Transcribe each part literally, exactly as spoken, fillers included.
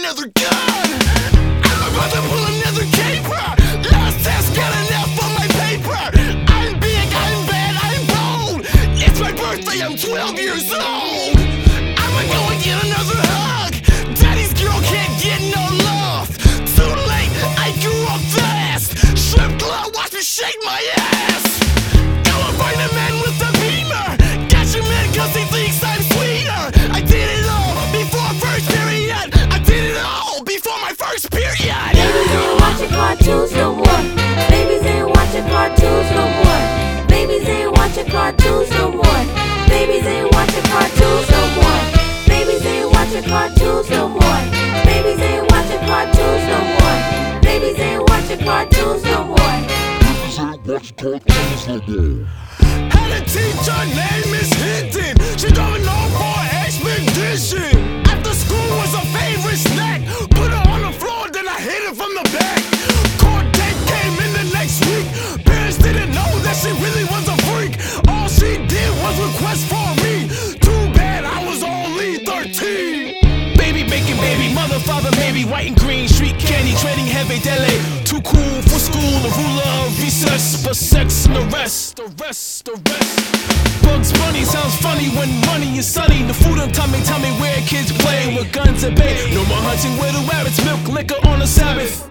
another gun. I'm about to pull another caper. Last test, got enough on my paper. I'm big, I'm bad, I'm bold. It's my birthday, I'm twelve years old. I'ma go and get another hug. Daddy's girl can't get no love. Too late, I grew up fast. Strip club, watch me shake my ass. Go and find a man with a beamer. Got your man cause he thinks I'm sweeter. I did it all before first period. I did it all before my first period. Babies ain't watching cartoons no more. Babies ain't watching cartoons no more. Babies ain't watching cartoons no more. Babies ain't watching cartoons no more. Babies ain't watching cartoons no more. Babies ain't watching cartoons no more. Babies ain't watching cartoons no more. Babies ain't watching cartoons no more. Had a teacher named Miss Hinton. She drove known for expedition. After school was her favorite snack. Put her on the floor, then I hit her from the back. Court date came in the next week. Parents didn't know that she really was a freak. All she did was request for me. Too bad I was only thirteen. Baby bacon, baby, mother, father, maybe white and green, street candy, trading heavy deli. Too cool for school, the ruler of recess, but sex and the rest, the rest, the rest. Bugs Bunny sounds funny when money is sunny. The food and tummy, tell me where kids play with guns and bait. No more hunting with the rabbits, milk, liquor on the Sabbath.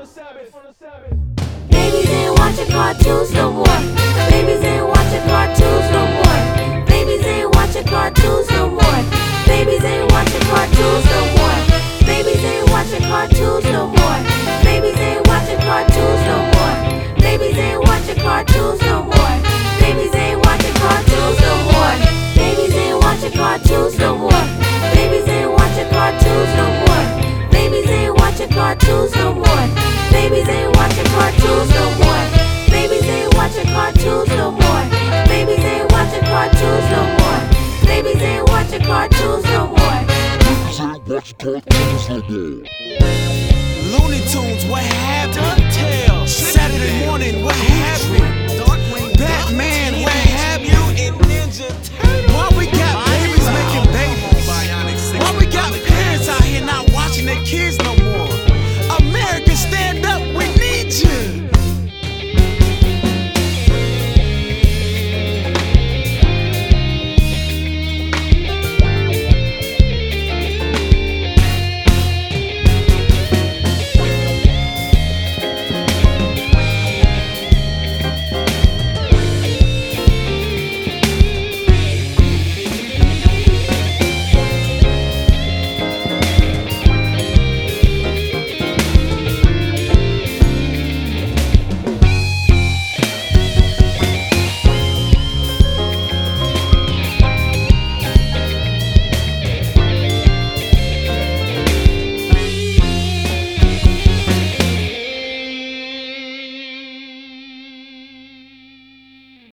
Babies ain't watching cartoons no more. Babies ain't watching cartoons no more. Babies ain't watching cartoons no more. Babies ain't watching cartoons no more. Babies ain't watching cartoons no more. Babies ain't watching cartoons no more. Babies ain't watching cartoons no more. Babies ain't watching cartoons no more. Babies ain't watching cartoons no more. Babies ain't watching cartoons no more. Babies ain't watching cartoons no more. Babies ain't watching cartoons no more. Babies ain't watching cartoons no more. Babies ain't watching cartoons no more. Babies ain't watching cartoons no more. Babies ain't watching cartoons no more.